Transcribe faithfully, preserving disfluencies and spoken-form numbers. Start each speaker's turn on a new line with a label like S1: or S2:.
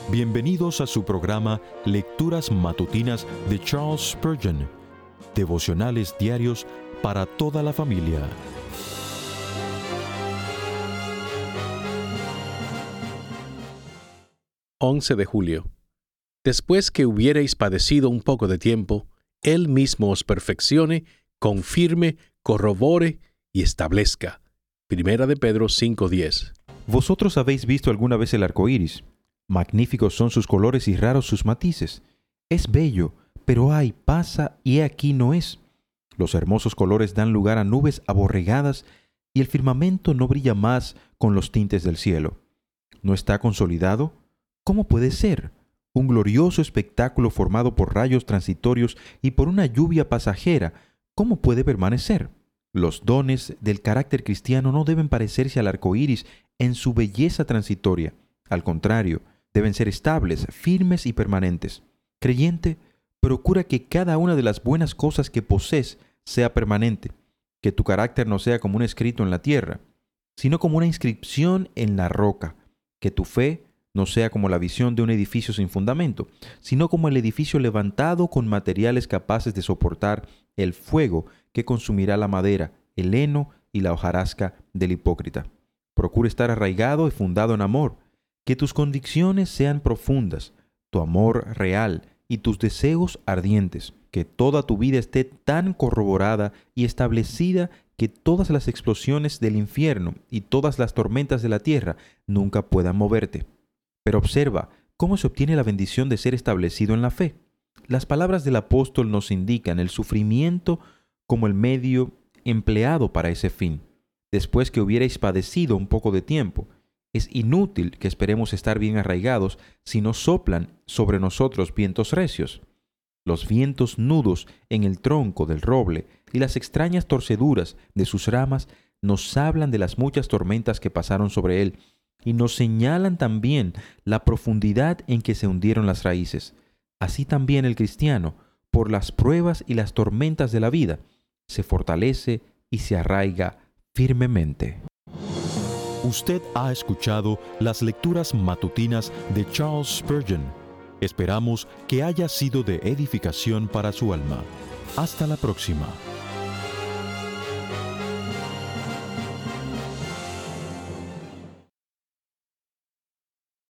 S1: Bienvenidos a su programa Lecturas Matutinas de Charles Spurgeon, devocionales diarios para toda la familia.
S2: once de julio. Después que hubiereis padecido un poco de tiempo, Él mismo os perfeccione, confirme, corrobore y establezca. Primera de Pedro cinco diez.
S3: Vosotros habéis visto alguna vez el arco iris. Magníficos son sus colores y raros sus matices. Es bello, pero ay, pasa y he aquí no es. Los hermosos colores dan lugar a nubes aborregadas y el firmamento no brilla más con los tintes del cielo. ¿No está consolidado? ¿Cómo puede ser? Un glorioso espectáculo formado por rayos transitorios y por una lluvia pasajera, ¿cómo puede permanecer? Los dones del carácter cristiano no deben parecerse al arco iris en su belleza transitoria. Al contrario, deben ser estables, firmes y permanentes. Creyente, procura que cada una de las buenas cosas que posees sea permanente, que tu carácter no sea como un escrito en la tierra, sino como una inscripción en la roca, que tu fe no sea como la visión de un edificio sin fundamento, sino como el edificio levantado con materiales capaces de soportar el fuego que consumirá la madera, el heno y la hojarasca del hipócrita. Procura estar arraigado y fundado en amor, que tus convicciones sean profundas, tu amor real y tus deseos ardientes, que toda tu vida esté tan corroborada y establecida que todas las explosiones del infierno y todas las tormentas de la tierra nunca puedan moverte. Pero observa cómo se obtiene la bendición de ser establecido en la fe. Las palabras del apóstol nos indican el sufrimiento como el medio empleado para ese fin. Después que hubierais padecido un poco de tiempo, es inútil que esperemos estar bien arraigados si no soplan sobre nosotros vientos recios. Los vientos nudos en el tronco del roble y las extrañas torceduras de sus ramas nos hablan de las muchas tormentas que pasaron sobre él y nos señalan también la profundidad en que se hundieron las raíces. Así también el cristiano, por las pruebas y las tormentas de la vida, se fortalece y se arraiga firmemente.
S1: Usted ha escuchado las lecturas matutinas de Charles Spurgeon. Esperamos que haya sido de edificación para su alma. Hasta la próxima.